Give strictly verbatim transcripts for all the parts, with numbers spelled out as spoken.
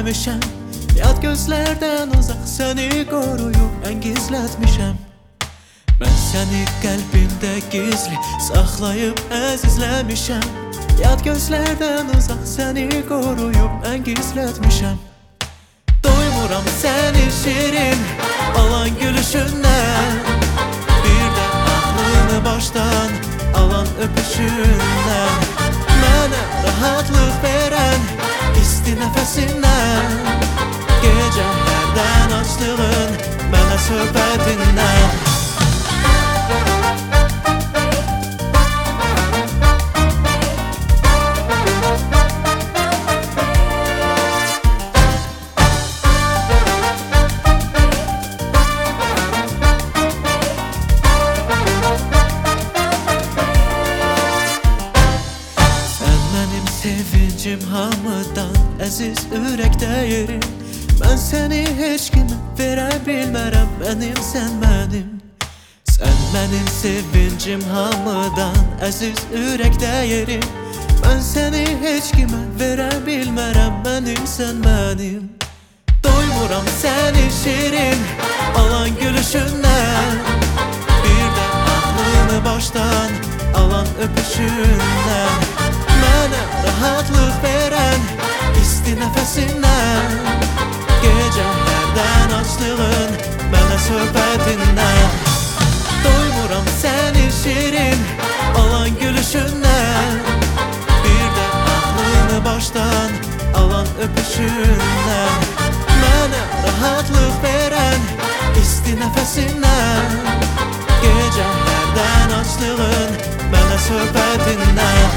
izləmişəm. Yad gözlərdən uzaq səni qoruyub mən gizlətmişəm. Mən səni qəlbimdə gizli saxlayıb əzizləmişəm. Yad gözlərdən uzaq səni qoruyub mən gizlətmişəm. Doymuram səni şirin alan gülüşündən, bir də ağlını başdan alan öpüşündən, mənə rahatlıq verən isti nəfəsindən, gecə hərdən açdığın mənə söhbətindən. Sevincim hamıdan əziz ürəkdə yerim. Mən səni heç kimə verə bilmərəm, mənim sən mənim. Sən mənim sevincim hamıdan əziz ürəkdə yerim. Mən səni heç kimə verə bilmərəm, mənim sən mənim. Doymuram səni şirin alan gülüşündən, bir də ağlını başdan alan öpüşündən, mənə rahatlıq verən isti nəfəsindən, gecə hərdən açdığın mənə söhbətindən. Doymuram səni şirin alan gülüşündən, bir də ağlını başdan alan öpüşündən, mənə rahatlıq verən isti nəfəsindən, gecə hərdən açdığın mənə söhbətindən.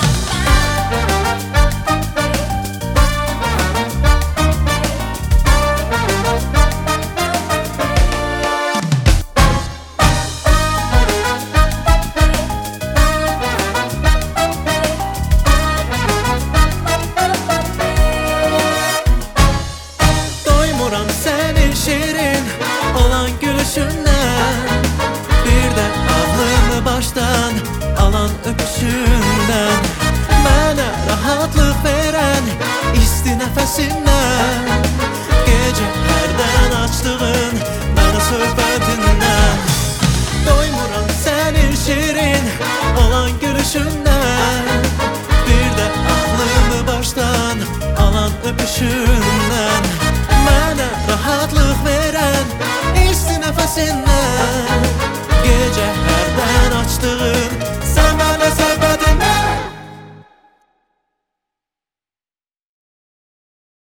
Doymuram sənin şirin olan gülüşündən, bir də ağlını başdan alan öpüşündən, mənə rahatlıq verən isti nəfəsindən, gecə hərdən açdığın mənə söhbətindən. Doymuram sənin şirin olan gülüşündən, bir də ağlını başdan alan öpüşündən, mənə rahatlıq verən isti nəfəsindən.